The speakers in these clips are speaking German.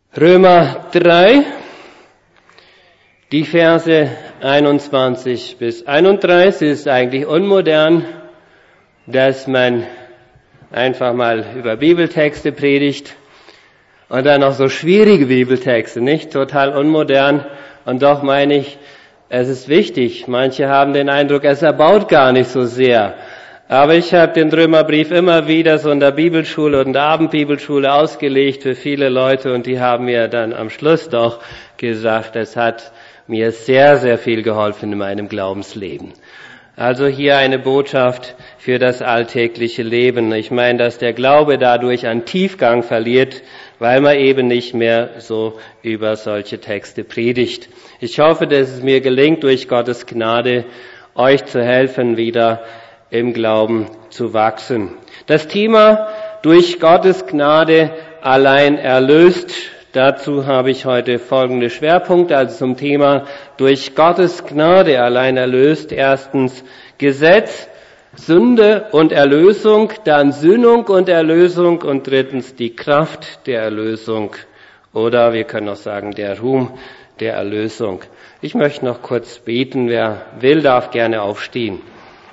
Römer 3, die Verse 21 bis 31 ist eigentlich unmodern, dass man einfach mal über Bibeltexte predigt und dann noch so schwierige Bibeltexte, nicht? Total unmodern. Und doch meine ich, es ist wichtig. Manche haben den Eindruck, es erbaut gar nicht so sehr. Aber ich habe den Römerbrief immer wieder so in der Bibelschule und in der Abendbibelschule ausgelegt für viele Leute und die haben mir dann am Schluss doch gesagt, es hat mir sehr, sehr viel geholfen in meinem Glaubensleben. Also hier eine Botschaft für das alltägliche Leben. Ich meine, dass der Glaube dadurch an Tiefgang verliert, weil man eben nicht mehr so über solche Texte predigt. Ich hoffe, dass es mir gelingt, durch Gottes Gnade euch zu helfen, wieder im Glauben zu wachsen. Das Thema durch Gottes Gnade allein erlöst. Dazu habe ich heute folgende Schwerpunkte, also zum Thema durch Gottes Gnade allein erlöst. Erstens Gesetz, Sünde und Erlösung, dann Sühnung und Erlösung und drittens die Kraft der Erlösung oder wir können auch sagen der Ruhm der Erlösung. Ich möchte noch kurz beten, wer will, darf gerne aufstehen.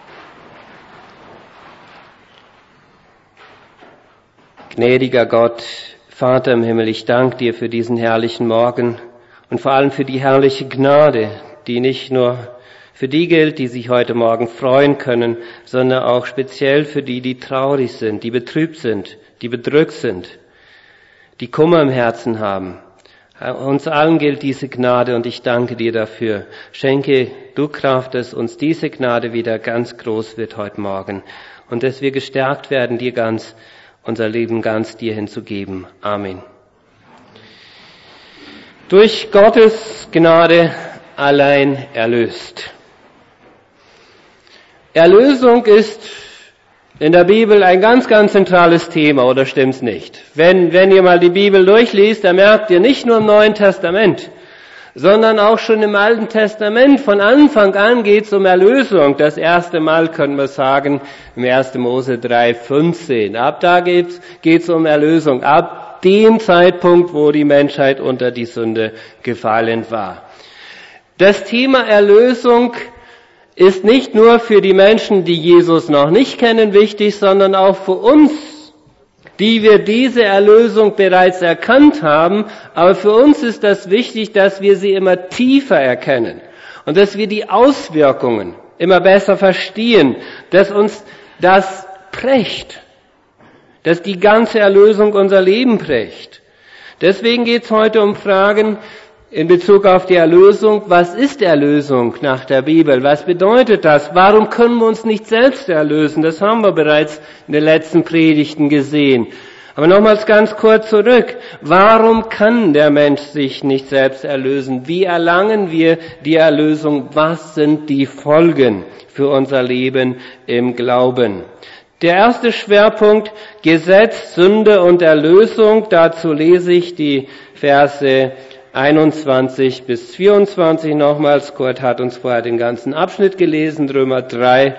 Gnädiger Gott, Vater im Himmel, ich danke dir für diesen herrlichen Morgen und vor allem für die herrliche Gnade, die nicht nur für die gilt, die sich heute Morgen freuen können, sondern auch speziell für die, die traurig sind, die betrübt sind, die bedrückt sind, die Kummer im Herzen haben. Uns allen gilt diese Gnade und ich danke dir dafür. Schenke du Kraft, dass uns diese Gnade wieder ganz groß wird heute Morgen und dass wir gestärkt werden, dir unser Leben ganz dir hinzugeben. Amen. Durch Gottes Gnade allein erlöst. Erlösung ist in der Bibel ein ganz, ganz zentrales Thema, oder stimmt's nicht? Wenn ihr mal die Bibel durchliest, dann merkt ihr nicht nur im Neuen Testament, sondern auch schon im Alten Testament. Von Anfang an geht's um Erlösung. Das erste Mal können wir sagen, im 1. Mose 3,15. Ab da geht's um Erlösung. Ab dem Zeitpunkt, wo die Menschheit unter die Sünde gefallen war. Das Thema Erlösung ist nicht nur für die Menschen, die Jesus noch nicht kennen, wichtig, sondern auch für uns, die wir diese Erlösung bereits erkannt haben. Aber für uns ist das wichtig, dass wir sie immer tiefer erkennen und dass wir die Auswirkungen immer besser verstehen, dass uns das prägt, dass die ganze Erlösung unser Leben prägt. Deswegen geht es heute um Fragen in Bezug auf die Erlösung. Was ist Erlösung nach der Bibel? Was bedeutet das? Warum können wir uns nicht selbst erlösen? Das haben wir bereits in den letzten Predigten gesehen. Aber nochmals ganz kurz zurück. Warum kann der Mensch sich nicht selbst erlösen? Wie erlangen wir die Erlösung? Was sind die Folgen für unser Leben im Glauben? Der erste Schwerpunkt, Gesetz, Sünde und Erlösung. Dazu lese ich die Verse 21 bis 24 nochmals. Kurt hat uns vorher den ganzen Abschnitt gelesen, Römer 3,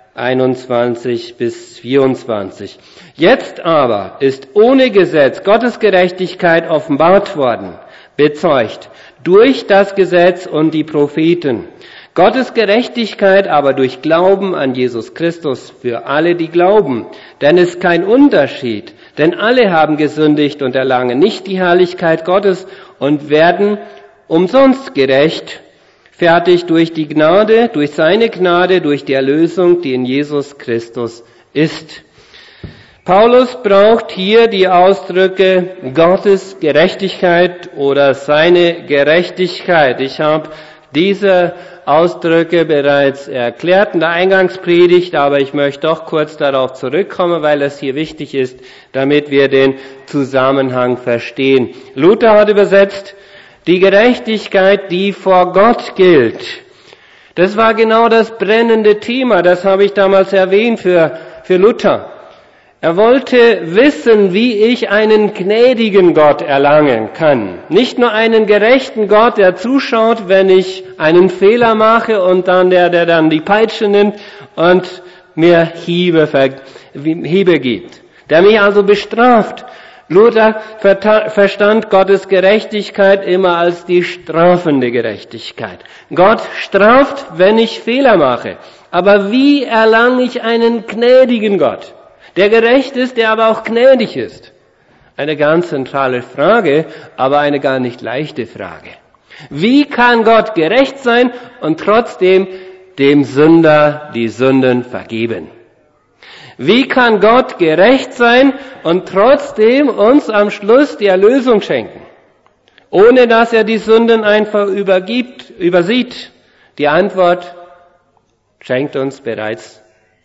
21 bis 24. Jetzt aber ist ohne Gesetz Gottes Gerechtigkeit offenbart worden, bezeugt durch das Gesetz und die Propheten. Gottes Gerechtigkeit aber durch Glauben an Jesus Christus für alle, die glauben. Denn es ist kein Unterschied, denn alle haben gesündigt und erlangen nicht die Herrlichkeit Gottes und werden umsonst gerecht, fertig durch die Gnade, durch seine Gnade, durch die Erlösung, die in Jesus Christus ist. Paulus braucht hier die Ausdrücke Gottes Gerechtigkeit oder seine Gerechtigkeit. Ich habe diese Ausdrücke bereits erklärt in der Eingangspredigt, aber ich möchte doch kurz darauf zurückkommen, weil es hier wichtig ist, damit wir den Zusammenhang verstehen. Luther hat übersetzt, die Gerechtigkeit, die vor Gott gilt. Das war genau das brennende Thema, das habe ich damals erwähnt für Luther. Er wollte wissen, wie ich einen gnädigen Gott erlangen kann. Nicht nur einen gerechten Gott, der zuschaut, wenn ich einen Fehler mache und dann der dann die Peitsche nimmt und mir Hiebe gibt. Der mich also bestraft. Luther verstand Gottes Gerechtigkeit immer als die strafende Gerechtigkeit. Gott straft, wenn ich Fehler mache. Aber wie erlange ich einen gnädigen Gott, der gerecht ist, der aber auch gnädig ist? Eine ganz zentrale Frage, aber eine gar nicht leichte Frage. Wie kann Gott gerecht sein und trotzdem dem Sünder die Sünden vergeben? Wie kann Gott gerecht sein und trotzdem uns am Schluss die Erlösung schenken, ohne dass er die Sünden einfach übersieht? Die Antwort gibt uns bereits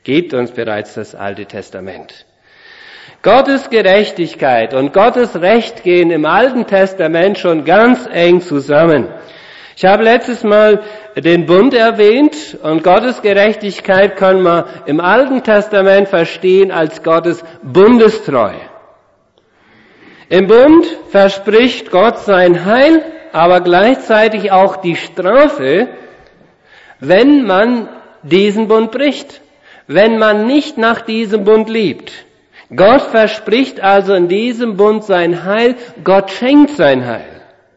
das Alte Testament. Gottes Gerechtigkeit und Gottes Recht gehen im Alten Testament schon ganz eng zusammen. Ich habe letztes Mal den Bund erwähnt und Gottes Gerechtigkeit kann man im Alten Testament verstehen als Gottes Bundestreue. Im Bund verspricht Gott sein Heil, aber gleichzeitig auch die Strafe, wenn man diesen Bund bricht, wenn man nicht nach diesem Bund lebt. Gott verspricht also in diesem Bund sein Heil, Gott schenkt sein Heil.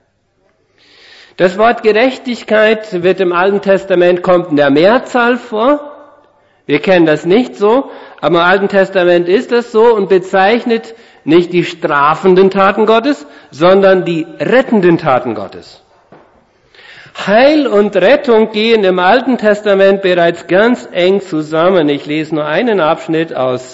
Das Wort Gerechtigkeit wird im Alten Testament, kommt in der Mehrzahl vor. Wir kennen das nicht so, aber im Alten Testament ist das so und bezeichnet nicht die strafenden Taten Gottes, sondern die rettenden Taten Gottes. Heil und Rettung gehen im Alten Testament bereits ganz eng zusammen. Ich lese nur einen Abschnitt aus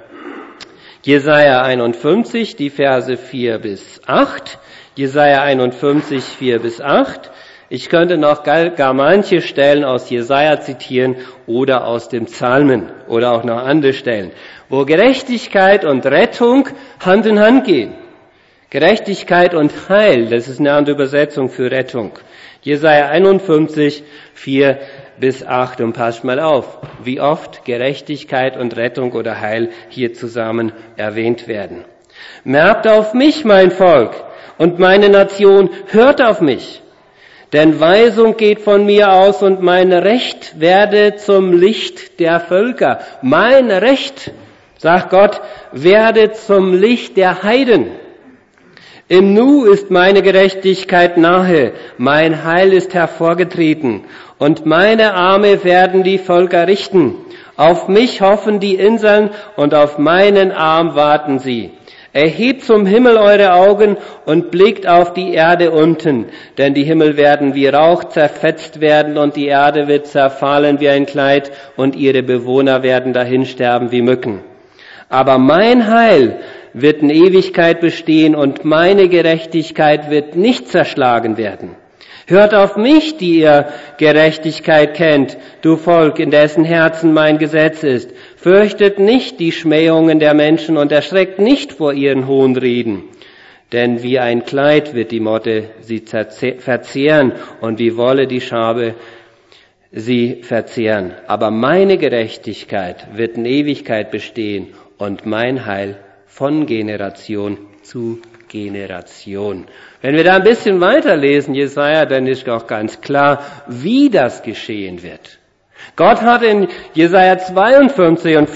Jesaja 51, die Verse 4 bis 8. Jesaja 51, 4 bis 8. Ich könnte noch gar manche Stellen aus Jesaja zitieren oder aus dem Psalmen oder auch noch andere Stellen, wo Gerechtigkeit und Rettung Hand in Hand gehen. Gerechtigkeit und Heil, das ist eine andere Übersetzung für Rettung. Jesaja 51, 4 bis 8 und passt mal auf, wie oft Gerechtigkeit und Rettung oder Heil hier zusammen erwähnt werden. Merkt auf mich, mein Volk, und meine Nation, hört auf mich, denn Weisung geht von mir aus und mein Recht werde zum Licht der Völker. Mein Recht, sagt Gott, werde zum Licht der Heiden. Im Nu ist meine Gerechtigkeit nahe, mein Heil ist hervorgetreten und meine Arme werden die Völker richten. Auf mich hoffen die Inseln und auf meinen Arm warten sie. Erhebt zum Himmel eure Augen und blickt auf die Erde unten, denn die Himmel werden wie Rauch zerfetzt werden und die Erde wird zerfallen wie ein Kleid und ihre Bewohner werden dahinsterben wie Mücken. Aber mein Heil wird in Ewigkeit bestehen und meine Gerechtigkeit wird nicht zerschlagen werden. Hört auf mich, die ihr Gerechtigkeit kennt, du Volk, in dessen Herzen mein Gesetz ist. Fürchtet nicht die Schmähungen der Menschen und erschreckt nicht vor ihren Hohnreden. Denn wie ein Kleid wird die Motte sie verzehren und wie Wolle die Schabe sie verzehren. Aber meine Gerechtigkeit wird in Ewigkeit bestehen und mein Heil von Generation zu Generation. Wenn wir da ein bisschen weiterlesen, Jesaja, dann ist auch ganz klar, wie das geschehen wird. Gott hat in Jesaja 42 und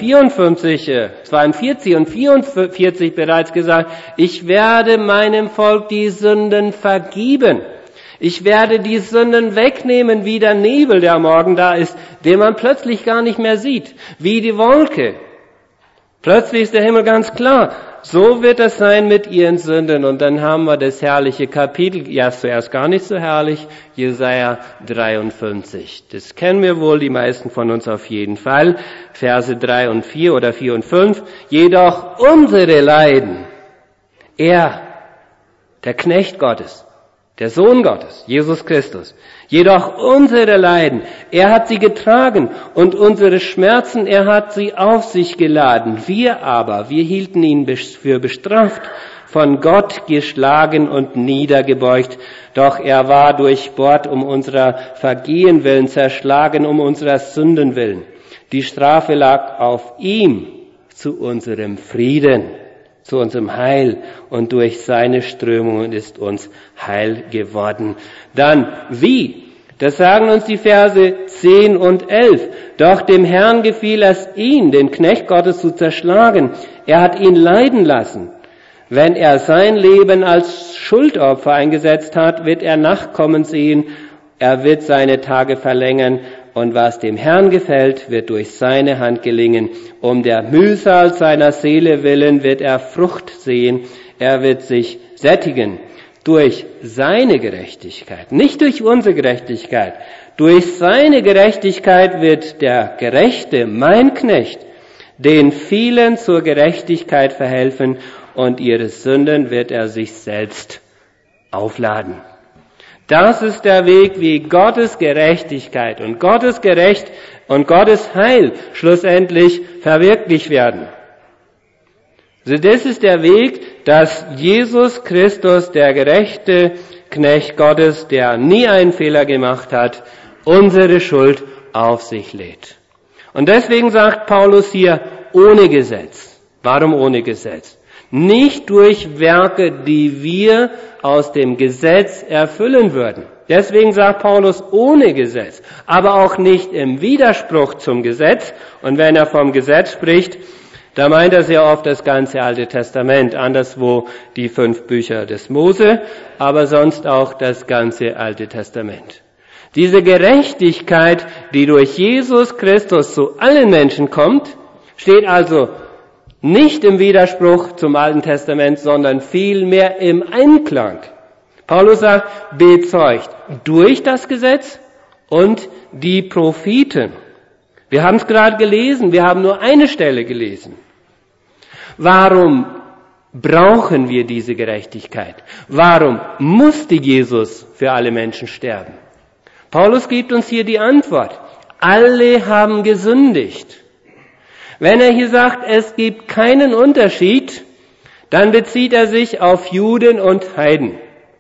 44 bereits gesagt, ich werde meinem Volk die Sünden vergeben. Ich werde die Sünden wegnehmen wie der Nebel, der am Morgen da ist, den man plötzlich gar nicht mehr sieht, wie die Wolke. Plötzlich ist der Himmel ganz klar. So wird es sein mit ihren Sünden. Und dann haben wir das herrliche Kapitel, ja zuerst gar nicht so herrlich, Jesaja 53. Das kennen wir wohl, die meisten von uns auf jeden Fall. Verse 3 und 4 oder 4 und 5. Jedoch unsere Leiden, er, der Knecht Gottes, der Sohn Gottes, Jesus Christus, jedoch unsere Leiden, er hat sie getragen und unsere Schmerzen, er hat sie auf sich geladen. Wir hielten ihn für bestraft, von Gott geschlagen und niedergebeugt. Doch er war durchbohrt um unserer Vergehen willen, zerschlagen um unserer Sünden willen. Die Strafe lag auf ihm zu unserem Frieden, zu unserem Heil, und durch seine Strömungen ist uns Heil geworden. Dann, wie? Das sagen uns die Verse 10 und 11. Doch dem Herrn gefiel es, ihn, den Knecht Gottes, zu zerschlagen. Er hat ihn leiden lassen. Wenn er sein Leben als Schuldopfer eingesetzt hat, wird er Nachkommen sehen, er wird seine Tage verlängern und was dem Herrn gefällt, wird durch seine Hand gelingen. Um der Mühsal seiner Seele willen wird er Frucht sehen, er wird sich sättigen durch seine Gerechtigkeit, nicht durch unsere Gerechtigkeit. Durch seine Gerechtigkeit wird der Gerechte, mein Knecht, den vielen zur Gerechtigkeit verhelfen und ihre Sünden wird er sich selbst aufladen. Das ist der Weg, wie Gottes Gerechtigkeit und Gottes Heil schlussendlich verwirklicht werden. Also das ist der Weg, dass Jesus Christus, der gerechte Knecht Gottes, der nie einen Fehler gemacht hat, unsere Schuld auf sich lädt. Und deswegen sagt Paulus hier, ohne Gesetz. Warum ohne Gesetz? Nicht durch Werke, die wir aus dem Gesetz erfüllen würden. Deswegen sagt Paulus ohne Gesetz, aber auch nicht im Widerspruch zum Gesetz. Und wenn er vom Gesetz spricht, da meint er sehr oft das ganze Alte Testament, anderswo die 5 Bücher des Mose, aber sonst auch das ganze Alte Testament. Diese Gerechtigkeit, die durch Jesus Christus zu allen Menschen kommt, steht also nicht im Widerspruch zum Alten Testament, sondern vielmehr im Einklang. Paulus sagt, bezeugt durch das Gesetz und die Propheten. Wir haben es gerade gelesen, wir haben nur eine Stelle gelesen. Warum brauchen wir diese Gerechtigkeit? Warum musste Jesus für alle Menschen sterben? Paulus gibt uns hier die Antwort. Alle haben gesündigt. Wenn er hier sagt, es gibt keinen Unterschied, dann bezieht er sich auf Juden und Heiden.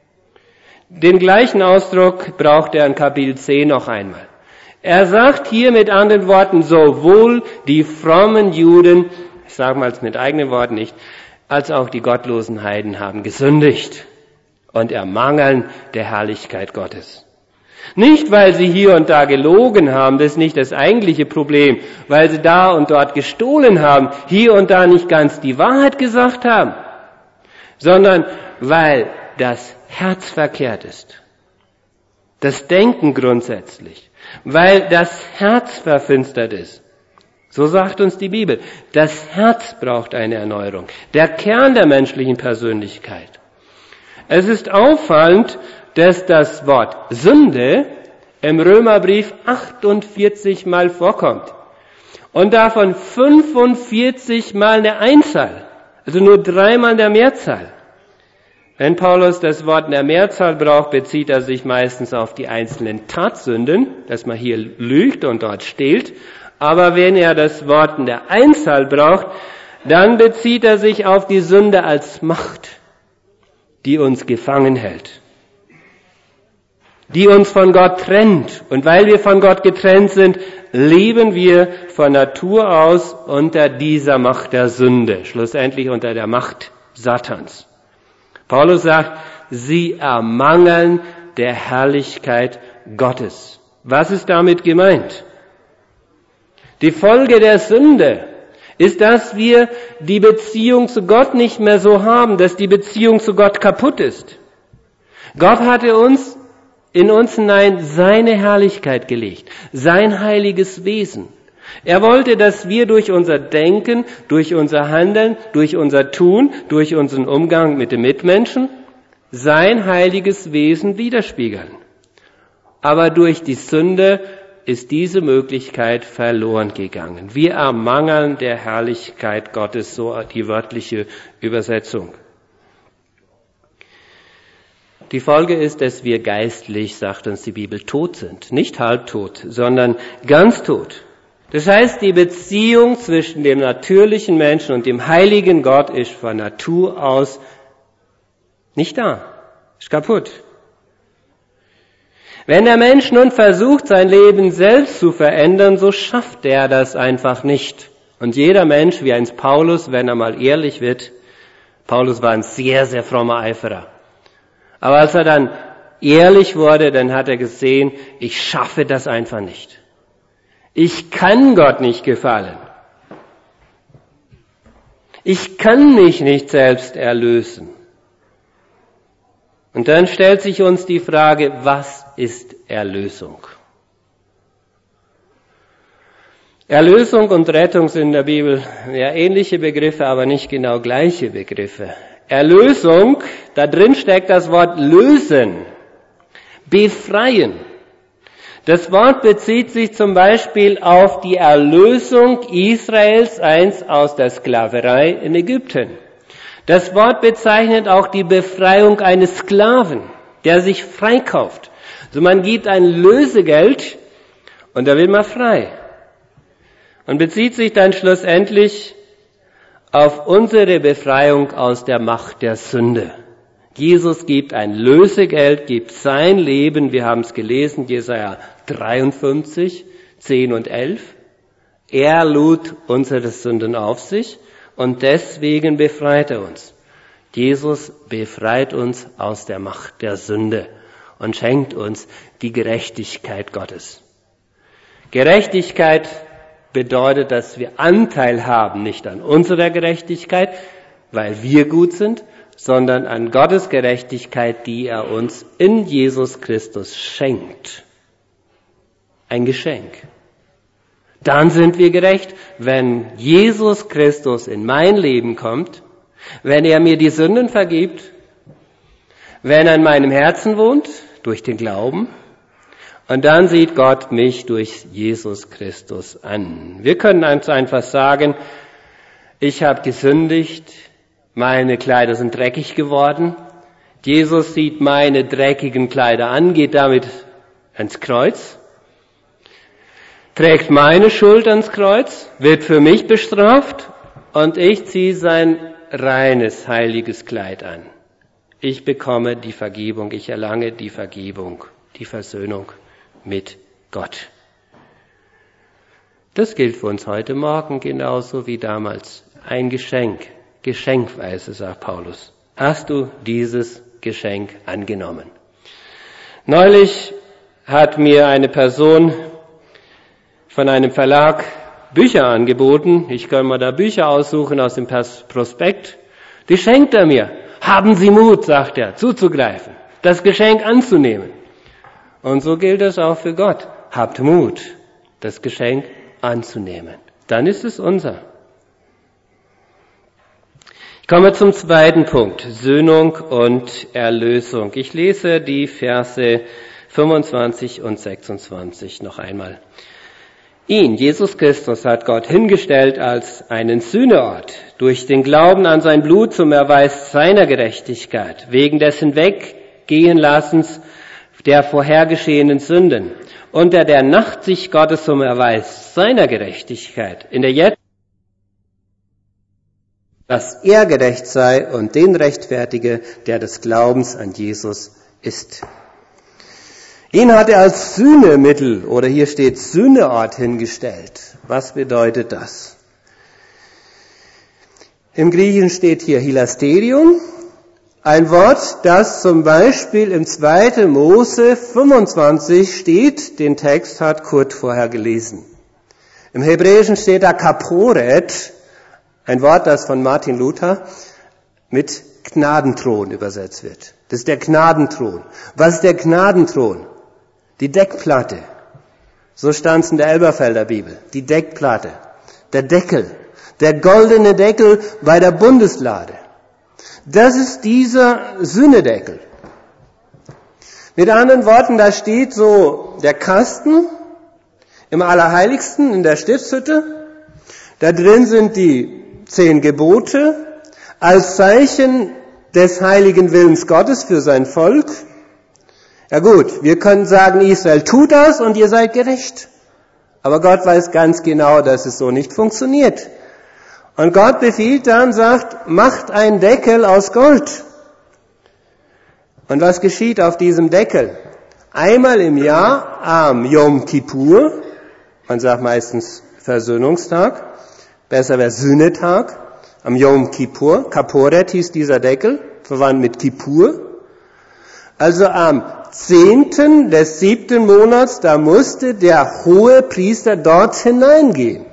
Den gleichen Ausdruck braucht er in Kapitel 10 noch einmal. Er sagt hier mit anderen Worten, sowohl die frommen Juden, ich sage mal mit eigenen Worten nicht, als auch die gottlosen Heiden haben gesündigt und ermangeln der Herrlichkeit Gottes. Nicht, weil sie hier und da gelogen haben, das ist nicht das eigentliche Problem, weil sie da und dort gestohlen haben, hier und da nicht ganz die Wahrheit gesagt haben, sondern weil das Herz verkehrt ist. Das Denken grundsätzlich, weil das Herz verfinstert ist. So sagt uns die Bibel. Das Herz braucht eine Erneuerung. Der Kern der menschlichen Persönlichkeit. Es ist auffallend, dass das Wort Sünde im Römerbrief 48 Mal vorkommt. Und davon 45 Mal eine Einzahl. Also nur 3 Mal in der Mehrzahl. Wenn Paulus das Wort in der Mehrzahl braucht, bezieht er sich meistens auf die einzelnen Tatsünden, dass man hier lügt und dort stehlt. Aber wenn er das Wort in der Einzahl braucht, dann bezieht er sich auf die Sünde als Macht, die uns gefangen hält, die uns von Gott trennt. Und weil wir von Gott getrennt sind, leben wir von Natur aus unter dieser Macht der Sünde, schlussendlich unter der Macht Satans. Paulus sagt, sie ermangeln der Herrlichkeit Gottes. Was ist damit gemeint? Die Folge der Sünde ist, dass wir die Beziehung zu Gott nicht mehr so haben, dass die Beziehung zu Gott kaputt ist. Gott hatte in uns hinein seine Herrlichkeit gelegt, sein heiliges Wesen. Er wollte, dass wir durch unser Denken, durch unser Handeln, durch unser Tun, durch unseren Umgang mit den Mitmenschen sein heiliges Wesen widerspiegeln. Aber durch die Sünde ist diese Möglichkeit verloren gegangen. Wir ermangeln der Herrlichkeit Gottes, so die wörtliche Übersetzung. Die Folge ist, dass wir geistlich, sagt uns die Bibel, tot sind. Nicht halbtot, sondern ganz tot. Das heißt, die Beziehung zwischen dem natürlichen Menschen und dem heiligen Gott ist von Natur aus nicht da. Ist kaputt. Wenn der Mensch nun versucht, sein Leben selbst zu verändern, so schafft er das einfach nicht. Und jeder Mensch, wie einst Paulus, wenn er mal ehrlich wird, Paulus war ein sehr, sehr frommer Eiferer. Aber als er dann ehrlich wurde, dann hat er gesehen, ich schaffe das einfach nicht. Ich kann Gott nicht gefallen. Ich kann mich nicht selbst erlösen. Und dann stellt sich uns die Frage, was ist Erlösung? Erlösung und Rettung sind in der Bibel ja ähnliche Begriffe, aber nicht genau gleiche Begriffe. Erlösung, da drin steckt das Wort lösen, befreien. Das Wort bezieht sich zum Beispiel auf die Erlösung Israels einst aus der Sklaverei in Ägypten. Das Wort bezeichnet auch die Befreiung eines Sklaven, der sich freikauft. Also man gibt ein Lösegeld und da wird man frei. Und bezieht sich dann schlussendlich auf unsere Befreiung aus der Macht der Sünde. Jesus gibt ein Lösegeld, gibt sein Leben, wir haben es gelesen, Jesaja 53, 10 und 11. Er lud unsere Sünden auf sich und deswegen befreit er uns. Jesus befreit uns aus der Macht der Sünde und schenkt uns die Gerechtigkeit Gottes. Gerechtigkeit bedeutet, dass wir Anteil haben, nicht an unserer Gerechtigkeit, weil wir gut sind, sondern an Gottes Gerechtigkeit, die er uns in Jesus Christus schenkt. Ein Geschenk. Dann sind wir gerecht, wenn Jesus Christus in mein Leben kommt, wenn er mir die Sünden vergibt, wenn er in meinem Herzen wohnt, durch den Glauben, und dann sieht Gott mich durch Jesus Christus an. Wir können einfach sagen, ich habe gesündigt, meine Kleider sind dreckig geworden. Jesus sieht meine dreckigen Kleider an, geht damit ans Kreuz, trägt meine Schuld ans Kreuz, wird für mich bestraft und ich ziehe sein reines, heiliges Kleid an. Ich bekomme die Vergebung, ich erlange die Vergebung, die Versöhnung mit Gott. Das gilt für uns heute Morgen genauso wie damals. Ein Geschenk, geschenkweise, sagt Paulus. Hast du dieses Geschenk angenommen? Neulich hat mir eine Person von einem Verlag Bücher angeboten. Ich kann mir da Bücher aussuchen aus dem Prospekt. Die schenkt er mir. Haben Sie Mut, sagt er, zuzugreifen, das Geschenk anzunehmen. Und so gilt es auch für Gott. Habt Mut, das Geschenk anzunehmen. Dann ist es unser. Ich komme zum zweiten Punkt, Söhnung und Erlösung. Ich lese die Verse 25 und 26 noch einmal. Ihn, Jesus Christus, hat Gott hingestellt als einen Sühneort durch den Glauben an sein Blut zum Erweis seiner Gerechtigkeit, wegen des Hinweggehenlassens der vorhergeschehenen Sünden, unter der Nachtsicht Gottes zum Erweis seiner Gerechtigkeit, in der jetzt, dass er gerecht sei und den rechtfertige, der des Glaubens an Jesus ist. Ihn hat er als Sühnemittel, oder hier steht Sühneort, hingestellt. Was bedeutet das? Im Griechischen steht hier Hilasterion, ein Wort, das zum Beispiel im 2. Mose 25 steht, den Text hat Kurt vorher gelesen. Im Hebräischen steht da Kaporet, ein Wort, das von Martin Luther mit Gnadenthron übersetzt wird. Das ist der Gnadenthron. Was ist der Gnadenthron? Die Deckplatte. So stand es in der Elberfelder Bibel. Die Deckplatte. Der Deckel. Der goldene Deckel bei der Bundeslade. Das ist dieser Sühnedeckel. Mit anderen Worten, da steht so der Kasten im Allerheiligsten in der Stiftshütte. Da drin sind die 10 Gebote als Zeichen des heiligen Willens Gottes für sein Volk. Ja gut, wir können sagen, Israel tut das und ihr seid gerecht. Aber Gott weiß ganz genau, dass es so nicht funktioniert. Und Gott befiehlt dann, sagt, macht einen Deckel aus Gold. Und was geschieht auf diesem Deckel? Einmal im Jahr am Yom Kippur, man sagt meistens Versöhnungstag, besser wäre Sühnetag, am Yom Kippur, Kaporet hieß dieser Deckel, verwandt mit Kippur. Also am 10. des 7. Monats, da musste der hohe Priester dort hineingehen.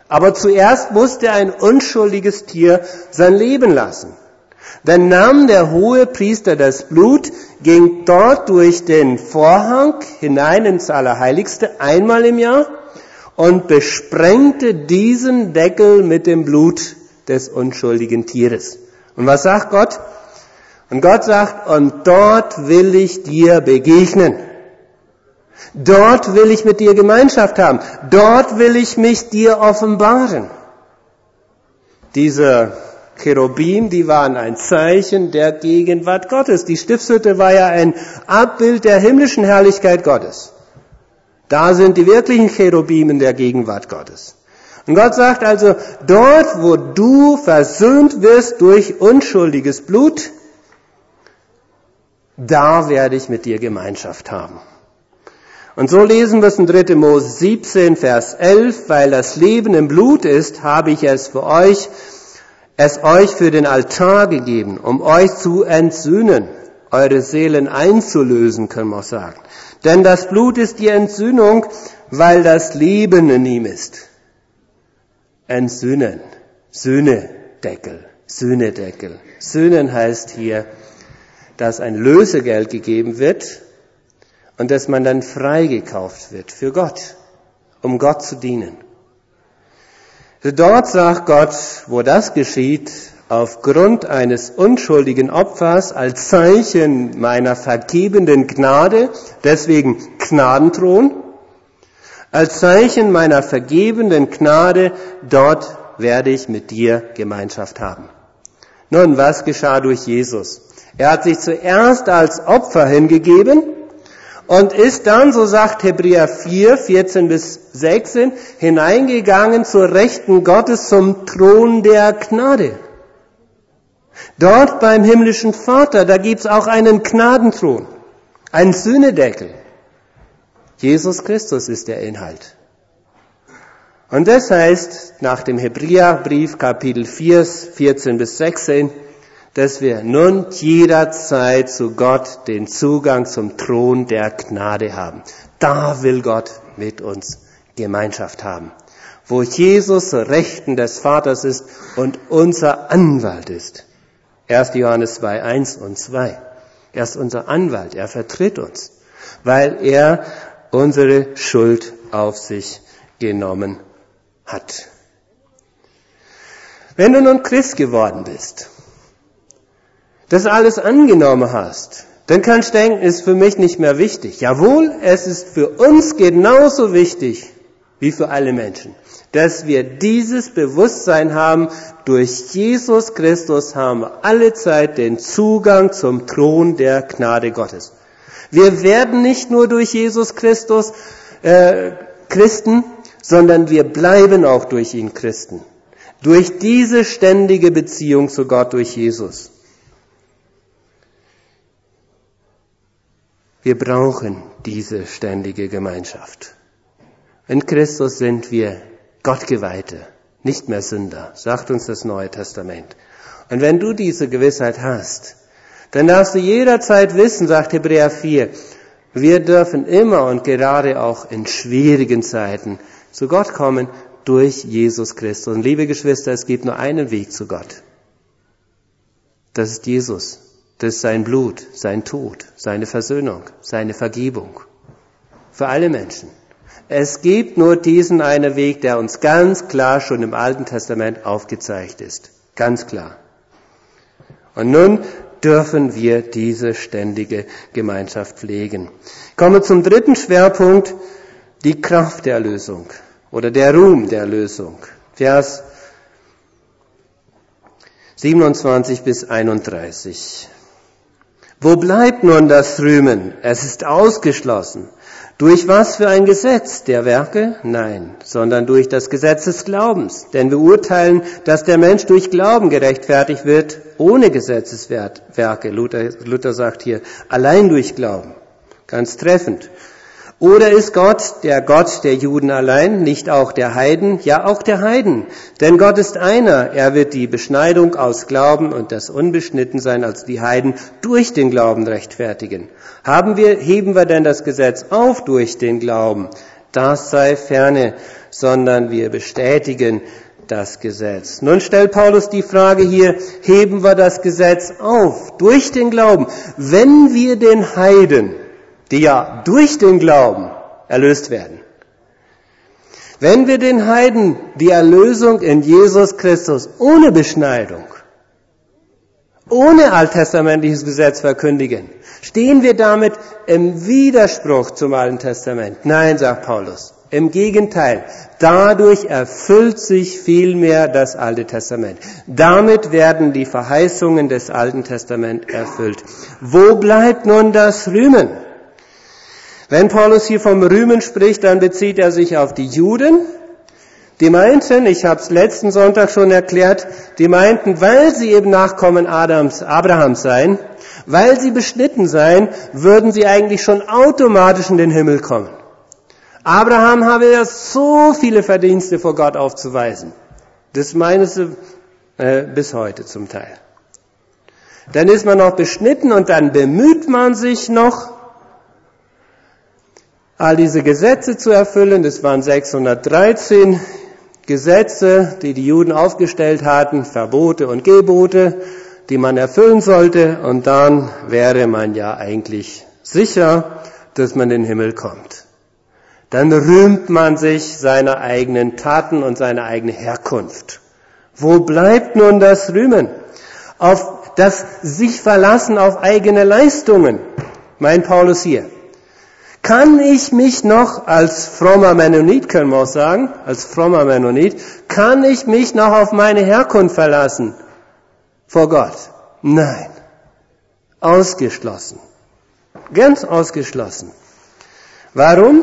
Aber zuerst musste ein unschuldiges Tier sein Leben lassen. Dann nahm der Hohepriester das Blut, ging dort durch den Vorhang hinein ins Allerheiligste einmal im Jahr und besprengte diesen Deckel mit dem Blut des unschuldigen Tieres. Und was sagt Gott? Und Gott sagt, und dort will ich dir begegnen. Dort will ich mit dir Gemeinschaft haben. Dort will ich mich dir offenbaren. Diese Cherubim, die waren ein Zeichen der Gegenwart Gottes. Die Stiftshütte war ja ein Abbild der himmlischen Herrlichkeit Gottes. Da sind die wirklichen Cherubim in der Gegenwart Gottes. Und Gott sagt also, dort, wo du versöhnt wirst durch unschuldiges Blut, da werde ich mit dir Gemeinschaft haben. Und so lesen wir es in 3. Mose 17, Vers 11, weil das Leben im Blut ist, habe ich es euch für den Altar gegeben, um euch zu entsühnen, eure Seelen einzulösen, können wir auch sagen. Denn das Blut ist die Entsühnung, weil das Leben in ihm ist. Entsühnen, Sühnedeckel. Sühnen heißt hier, dass ein Lösegeld gegeben wird und dass man dann freigekauft wird für Gott, um Gott zu dienen. Dort sagt Gott, wo das geschieht, aufgrund eines unschuldigen Opfers als Zeichen meiner vergebenden Gnade, deswegen Gnadenthron, als Zeichen meiner vergebenden Gnade, dort werde ich mit dir Gemeinschaft haben. Nun, was geschah durch Jesus? Er hat sich zuerst als Opfer hingegeben und ist dann, so sagt Hebräer 4, 14 bis 16, hineingegangen zur Rechten Gottes zum Thron der Gnade. Dort beim himmlischen Vater, da gibt's auch einen Gnadenthron, einen Sühnedeckel. Jesus Christus ist der Inhalt. Und das heißt, nach dem Hebräerbrief Kapitel 4, 14 bis 16, dass wir nun jederzeit zu Gott den Zugang zum Thron der Gnade haben. Da will Gott mit uns Gemeinschaft haben. Wo Jesus zur Rechten des Vaters ist und unser Anwalt ist. 1. Johannes 2, 1 und 2. Er ist unser Anwalt, er vertritt uns, weil er unsere Schuld auf sich genommen hat. Wenn du nun Christ geworden bist, das alles angenommen hast, dann kannst du denken, ist für mich nicht mehr wichtig. Jawohl, es ist für uns genauso wichtig wie für alle Menschen, dass wir dieses Bewusstsein haben, durch Jesus Christus haben wir alle Zeit den Zugang zum Thron der Gnade Gottes. Wir werden nicht nur durch Jesus Christus Christen, sondern wir bleiben auch durch ihn Christen. Durch diese ständige Beziehung zu Gott durch Jesus. Wir brauchen diese ständige Gemeinschaft. In Christus sind wir Gottgeweihte, nicht mehr Sünder, sagt uns das Neue Testament. Und wenn du diese Gewissheit hast, dann darfst du jederzeit wissen, sagt Hebräer 4, wir dürfen immer und gerade auch in schwierigen Zeiten zu Gott kommen durch Jesus Christus. Und liebe Geschwister, es gibt nur einen Weg zu Gott. Das ist Jesus. Das ist sein Blut, sein Tod, seine Versöhnung, seine Vergebung. Für alle Menschen. Es gibt nur diesen einen Weg, der uns ganz klar schon im Alten Testament aufgezeigt ist. Ganz klar. Und nun dürfen wir diese ständige Gemeinschaft pflegen. Kommen wir zum dritten Schwerpunkt, die Kraft der Erlösung oder der Ruhm der Erlösung. Vers 27 bis 31. Wo bleibt nun das Rühmen? Es ist ausgeschlossen. Durch was für ein Gesetz? Der Werke? Nein, sondern durch das Gesetz des Glaubens. Denn wir urteilen, dass der Mensch durch Glauben gerechtfertigt wird, ohne Gesetzeswerke. Luther sagt hier, allein durch Glauben. Ganz treffend. Oder ist Gott der Juden allein, nicht auch der Heiden? Ja, auch der Heiden. Denn Gott ist einer. Er wird die Beschneidung aus Glauben und das Unbeschnittensein als die Heiden durch den Glauben rechtfertigen. Heben wir denn das Gesetz auf durch den Glauben? Das sei ferne, sondern wir bestätigen das Gesetz. Nun stellt Paulus die Frage hier, heben wir das Gesetz auf durch den Glauben? Wenn wir den Heiden, die ja durch den Glauben erlöst werden, wenn wir den Heiden die Erlösung in Jesus Christus ohne Beschneidung, ohne alttestamentliches Gesetz verkündigen, stehen wir damit im Widerspruch zum Alten Testament? Nein, sagt Paulus. Im Gegenteil, dadurch erfüllt sich vielmehr das Alte Testament. Damit werden die Verheißungen des Alten Testaments erfüllt. Wo bleibt nun das Rühmen? Wenn Paulus hier vom Rühmen spricht, dann bezieht er sich auf die Juden. Die meinten, ich habe es letzten Sonntag schon erklärt, die meinten, weil sie eben Nachkommen Abrahams seien, weil sie beschnitten seien, würden sie eigentlich schon automatisch in den Himmel kommen. Abraham habe ja so viele Verdienste vor Gott aufzuweisen. Das meinen sie bis heute zum Teil. Dann ist man noch beschnitten und dann bemüht man sich noch, all diese Gesetze zu erfüllen. Das waren 613 Gesetze, die die Juden aufgestellt hatten, Verbote und Gebote, die man erfüllen sollte. Und dann wäre man ja eigentlich sicher, dass man in den Himmel kommt. Dann rühmt man sich seiner eigenen Taten und seiner eigenen Herkunft. Wo bleibt nun das Rühmen? Auf das sich verlassen auf eigene Leistungen, meint Paulus hier. Kann ich mich noch als frommer Mennonit, können wir auch sagen, als frommer Mennonit, kann ich mich noch auf meine Herkunft verlassen vor Gott? Nein. Ausgeschlossen. Ganz ausgeschlossen. Warum?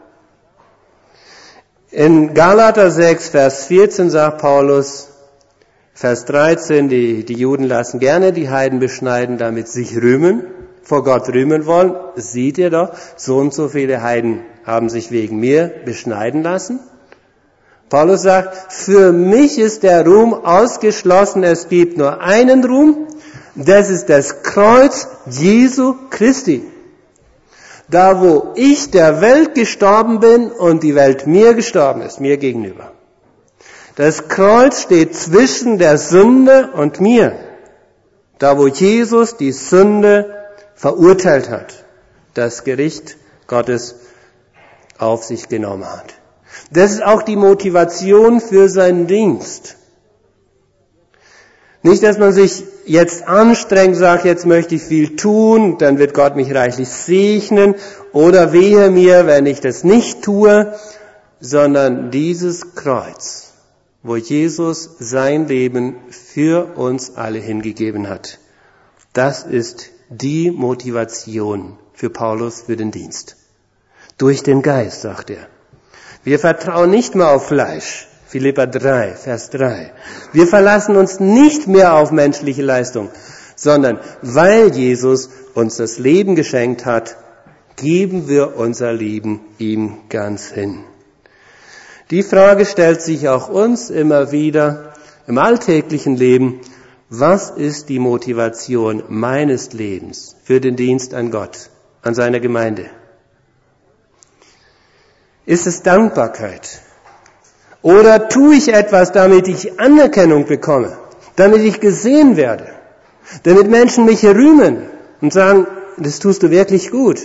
In Galater 6, Vers 14 sagt Paulus, Vers 13, die Juden lassen gerne die Heiden beschneiden, damit sie sich rühmen, vor Gott rühmen wollen. Seht ihr doch, so und so viele Heiden haben sich wegen mir beschneiden lassen. Paulus sagt, für mich ist der Ruhm ausgeschlossen, es gibt nur einen Ruhm, das ist das Kreuz Jesu Christi. Da, wo ich der Welt gestorben bin und die Welt mir gestorben ist, mir gegenüber. Das Kreuz steht zwischen der Sünde und mir. Da, wo Jesus die Sünde verurteilt hat, das Gericht Gottes auf sich genommen hat. Das ist auch die Motivation für seinen Dienst. Nicht, dass man sich jetzt anstrengt, sagt, jetzt möchte ich viel tun, dann wird Gott mich reichlich segnen, oder wehe mir, wenn ich das nicht tue, sondern dieses Kreuz, wo Jesus sein Leben für uns alle hingegeben hat. Das ist die Motivation für Paulus für den Dienst. Durch den Geist, sagt er. Wir vertrauen nicht mehr auf Fleisch. Philipper 3, Vers 3. Wir verlassen uns nicht mehr auf menschliche Leistung, sondern weil Jesus uns das Leben geschenkt hat, geben wir unser Leben ihm ganz hin. Die Frage stellt sich auch uns immer wieder im alltäglichen Leben: Was ist die Motivation meines Lebens für den Dienst an Gott, an seiner Gemeinde? Ist es Dankbarkeit? Oder tue ich etwas, damit ich Anerkennung bekomme, damit ich gesehen werde, damit Menschen mich rühmen und sagen, das tust du wirklich gut?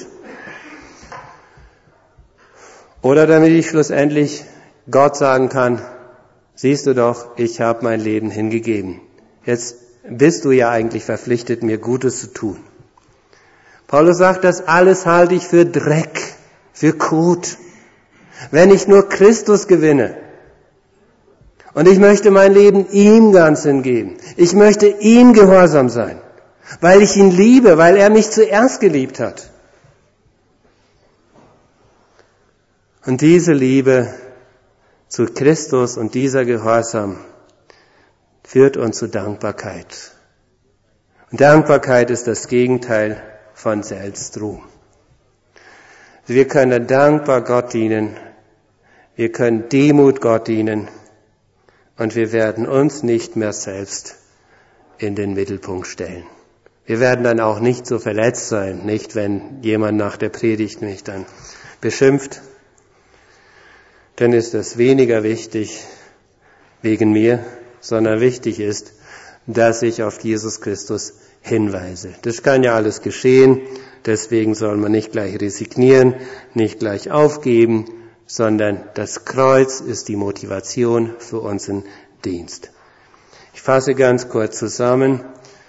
Oder damit ich schlussendlich Gott sagen kann, siehst du doch, ich habe mein Leben hingegeben. Jetzt bist du ja eigentlich verpflichtet, mir Gutes zu tun. Paulus sagt, das alles halte ich für Dreck, für Kot. Wenn ich nur Christus gewinne, und ich möchte mein Leben ihm ganz hingeben. Ich möchte ihm gehorsam sein, weil ich ihn liebe, weil er mich zuerst geliebt hat. Und diese Liebe zu Christus und dieser Gehorsam führt uns zu Dankbarkeit. Und Dankbarkeit ist das Gegenteil von Selbstruhm. Wir können dankbar Gott dienen. Wir können Demut Gott dienen. Und wir werden uns nicht mehr selbst in den Mittelpunkt stellen. Wir werden dann auch nicht so verletzt sein, nicht wenn jemand nach der Predigt mich dann beschimpft. dann ist das weniger wichtig wegen mir, sondern wichtig ist, dass ich auf Jesus Christus hinweise. Das kann ja alles geschehen, deswegen soll man nicht gleich resignieren, nicht gleich aufgeben, sondern das Kreuz ist die Motivation für unseren Dienst. Ich fasse ganz kurz zusammen.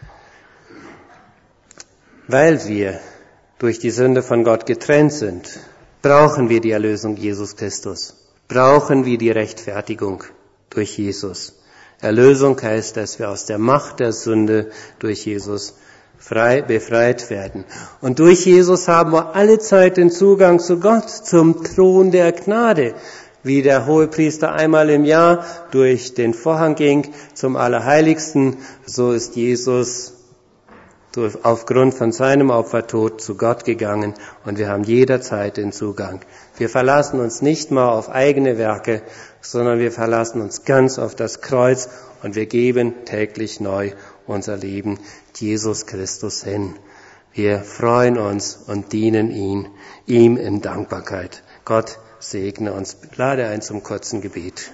Weil wir durch die Sünde von Gott getrennt sind, brauchen wir die Erlösung Jesus Christus. Brauchen wir die Rechtfertigung durch Jesus. Erlösung heißt, dass wir aus der Macht der Sünde durch Jesus befreit werden. Und durch Jesus haben wir alle Zeit den Zugang zu Gott, zum Thron der Gnade. Wie der Hohepriester einmal im Jahr durch den Vorhang ging zum Allerheiligsten, so ist Jesus aufgrund von seinem Opfertod zu Gott gegangen und wir haben jederzeit den Zugang. Wir verlassen uns nicht mal auf eigene Werke, sondern wir verlassen uns ganz auf das Kreuz und wir geben täglich neu unser Leben Jesus Christus hin. Wir freuen uns und dienen ihm in Dankbarkeit. Gott segne uns. Lade ein zum kurzen Gebet.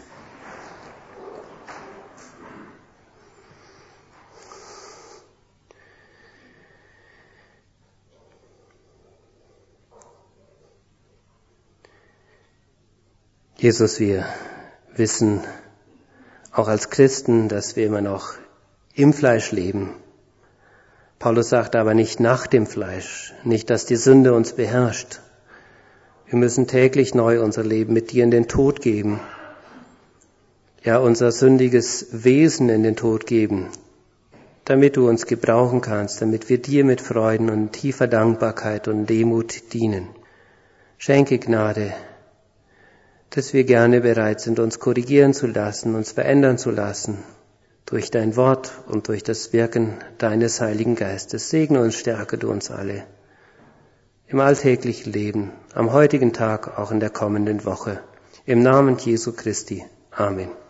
Jesus, wir wissen auch als Christen, dass wir immer noch im Fleisch leben. Paulus sagt aber nicht nach dem Fleisch, nicht, dass die Sünde uns beherrscht. Wir müssen täglich neu unser Leben mit dir in den Tod geben. Ja, unser sündiges Wesen in den Tod geben, damit du uns gebrauchen kannst, damit wir dir mit Freuden und tiefer Dankbarkeit und Demut dienen. Schenke Gnade, dass wir gerne bereit sind, uns korrigieren zu lassen, uns verändern zu lassen durch dein Wort und durch das Wirken deines Heiligen Geistes. Segne uns, stärke du uns alle im alltäglichen Leben, am heutigen Tag, auch in der kommenden Woche. Im Namen Jesu Christi. Amen.